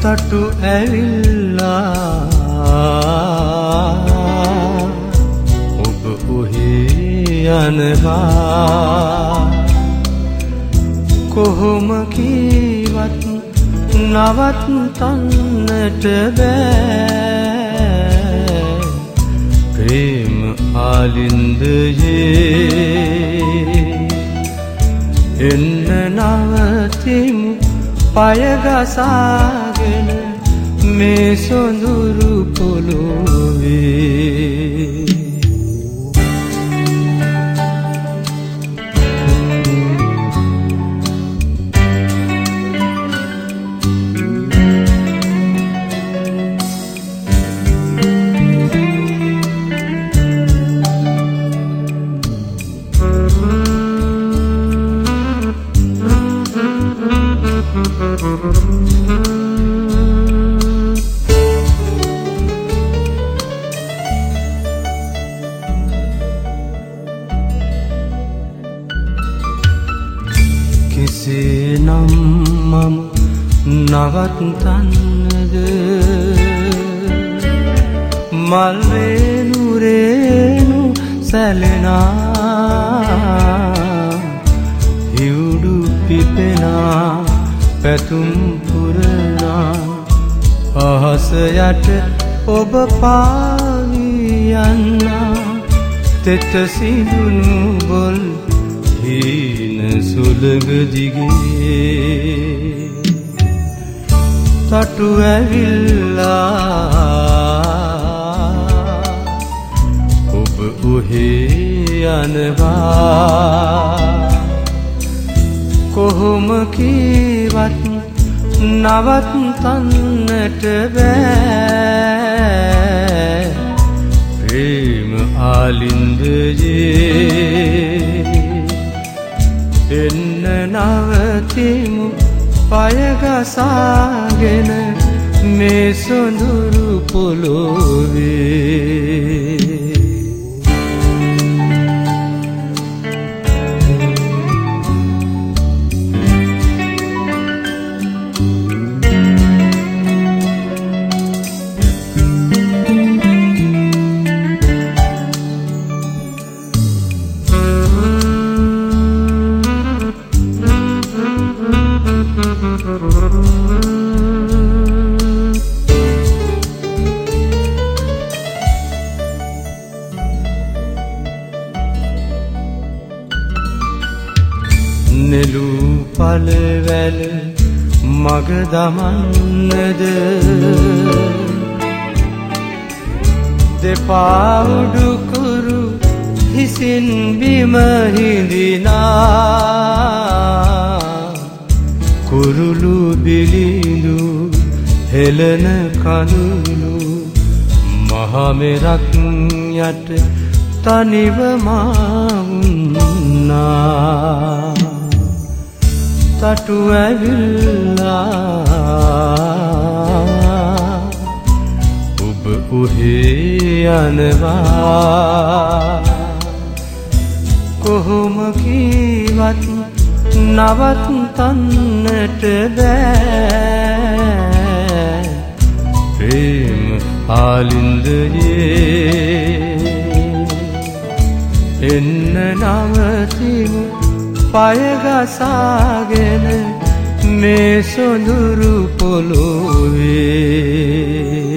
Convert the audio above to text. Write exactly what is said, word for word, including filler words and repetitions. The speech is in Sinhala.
තටු ඇවිල්ලා ඔබ ඔහේ යනවා කොහොම කීවත් නවත්තන්නට බෑ ප්‍රේම ආලින්දයේ එන්න නවතිමු පය ගසාගෙන මේ සොඳුරු පොළොවේ කෙසේනම් මම නවත්තන්නද මල් රේණු රේණු සැලෙනා හිවුඩු පිපෙනා පැතුම් පුරනා අහස යට ඔබ පාවී යන්නා තෙත සිඳුණු බොල් හීන සුළඟ දිගේ තටු ඇවිල්ලා ඔබ ඔහේ යනවා කොහොම කීවත් නවත්තන්නට බෑ ප්‍රේම ආලින්දයේ එන්න නවතිමු පය ගසාගෙන මේ සොඳුරු පොළොවේ නෙළු පළවැල මග දමන්නද දෙපා උඩුකුරු හිසින් බිම හිඳිනා කුරුළු බිලිඳු හෙළන කඳුළු මහමෙරක් යට තනිව මා වුණා තටු ඇවිල්ලා ඔබ ඔහේ යනවා කොහොම කීවත් නවත්තන්නට බෑ ප්‍රේම ආලින්දයේ එන්න නවතිමු පය ගසාගෙන මේ සොඳුරු පොළොවේ